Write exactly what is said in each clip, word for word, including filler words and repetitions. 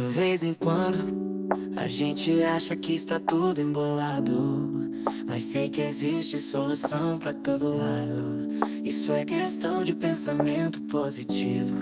De vez em quando a gente acha que está tudo embolado, mas sei que existe solução pra todo lado. Isso é questão de pensamento positivo.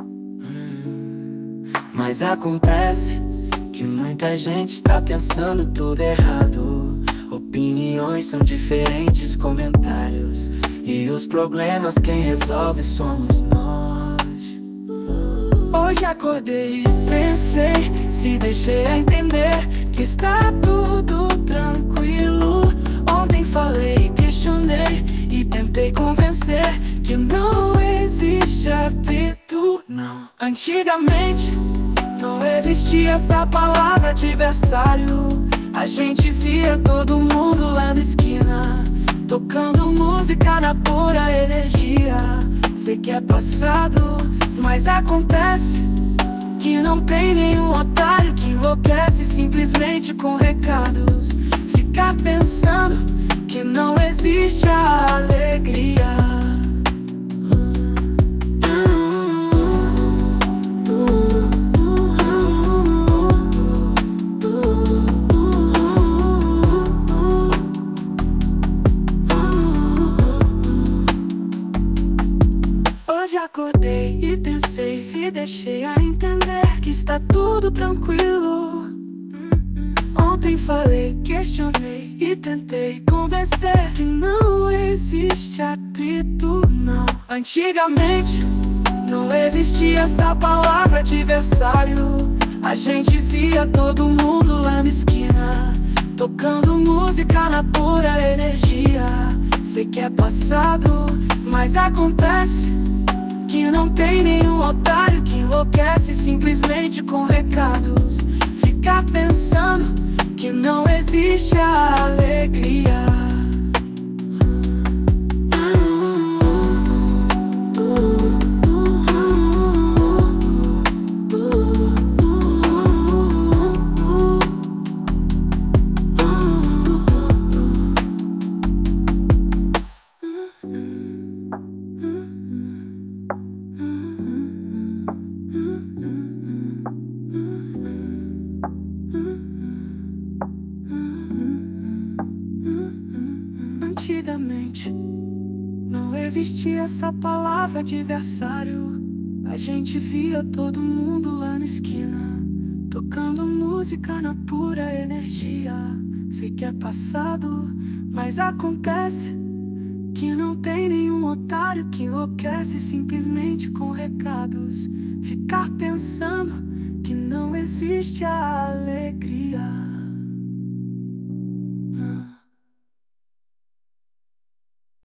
hum. Mas acontece que muita gente está pensando tudo errado. Opiniões são diferentes, comentários, e os problemas quem resolve somos nós. Hoje acordei e pensei, se deixei a entender que está tudo tranquilo. Ontem falei, questionei e tentei convencer que não existe atrito, não. Antigamente não existia essa palavra adversário. A gente via todo mundo lá na esquina, tocando música na pura energia. Sei que é passado, mas acontece que não tem nenhum otário que enlouquece simplesmente com recados. Ficar pensando que não existe a alegria. Hoje acordei e pensei, se deixei a entender que está tudo tranquilo. Ontem falei, questionei e tentei convencer que não existe atrito, não. Antigamente não existia essa palavra adversário. A gente via todo mundo lá na esquina, tocando música na pura energia. Sei que é passado, mas acontece que não tem nenhum otário que enlouquece simplesmente com recados. Ficar pensando que não existe a alegria. Antigamente não existia essa palavra adversário. A gente via todo mundo lá na esquina, tocando música na pura energia. Sei que é passado, mas acontece que não tem nenhum otário que enlouquece simplesmente com recados. Ficar pensando que não existe a alegria.